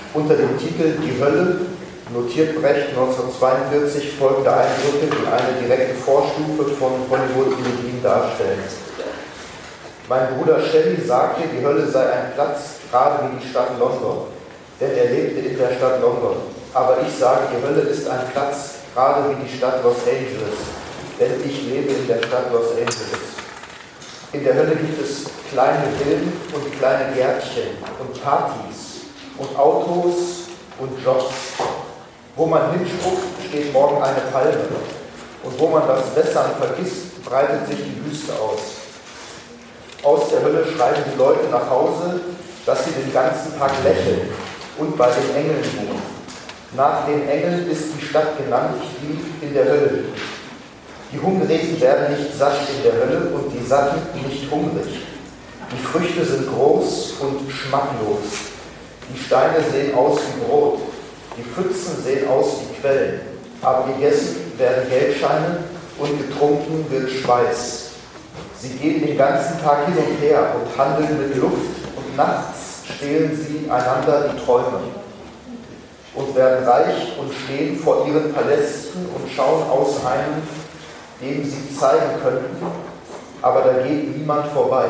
Unter dem Titel Die Hölle notiert Brecht 1942 folgende Eindrücke, die eine direkte Vorstufe von Hollywood-Melodien darstellen. Mein Bruder Shelley sagte, die Hölle sei ein Platz, gerade wie die Stadt London, denn er lebte in der Stadt London. Aber ich sage, die Hölle ist ein Platz, gerade wie die Stadt Los Angeles, denn ich lebe in der Stadt Los Angeles. In der Hölle gibt es kleine Villen und kleine Gärtchen und Partys und Autos und Jobs. Wo man hinspuckt, steht morgen eine Palme. Und wo man das Wässern vergisst, breitet sich die Wüste aus. Aus der Hölle schreiben die Leute nach Hause, dass sie den ganzen Tag lächeln und bei den Engeln wohnen. Nach den Engeln ist die Stadt genannt, die in der Hölle liegt. Die Hungrigen werden nicht satt in der Hölle und die Satten nicht hungrig. Die Früchte sind groß und schmacklos. Die Steine sehen aus wie Brot. Die Pfützen sehen aus wie Quellen. Aber gegessen werden Geldscheine und getrunken wird Schweiß. Sie gehen den ganzen Tag hin und her und handeln mit Luft und nachts stehlen sie einander die Träume und werden reich und stehen vor ihren Palästen und schauen aus einem, dem sie zeigen könnten, aber da geht niemand vorbei.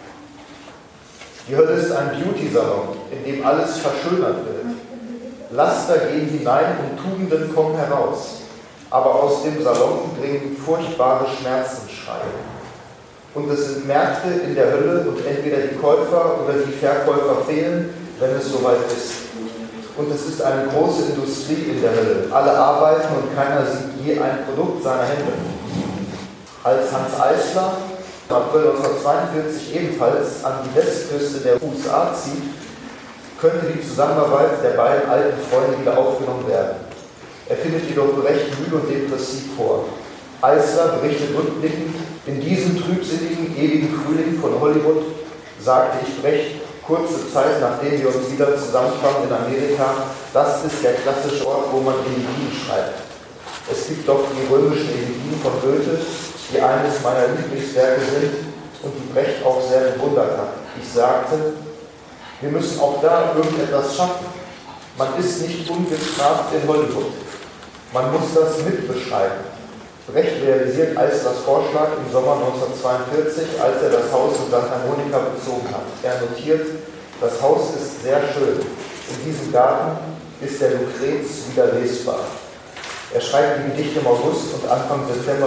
Die Hölle ist ein Beauty-Salon, in dem alles verschönert wird. Laster gehen hinein und Tugenden kommen heraus, aber aus dem Salon dringen furchtbare Schmerzensschreie. Und es sind Märkte in der Hölle und entweder die Käufer oder die Verkäufer fehlen, wenn es soweit ist. Und es ist eine große Industrie in der Hölle. Alle arbeiten und keiner sieht je ein Produkt seiner Hände. Als Hanns Eisler im April 1942 ebenfalls an die Westküste der USA zieht, könnte die Zusammenarbeit der beiden alten Freunde wieder aufgenommen werden. Er findet jedoch recht müde und depressiv vor. Eisler berichtet rückblickend, in diesem trübsinnigen, ewigen Frühling von Hollywood sagte ich Brecht, kurze Zeit nachdem wir uns wieder zusammenfanden in Amerika, das ist der klassische Ort, wo man Elegien schreibt. Es gibt doch die römischen Elegien von Goethe, die eines meiner Lieblingswerke sind und die Brecht auch sehr bewundert hat. Ich sagte, wir müssen auch da irgendetwas schaffen. Man ist nicht ungestraft in Hollywood. Man muss das mitbeschreiben. Brecht realisiert Eislers Vorschlag im Sommer 1942, als er das Haus in Santa Monica bezogen hat. Er notiert, das Haus ist sehr schön. In diesem Garten ist der Lucrez wieder lesbar. Er schreibt die Gedichte im August und Anfang September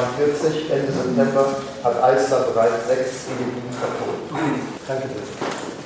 1942, Ende September hat Eisler bereits 6 Elegien vertont. Danke dir.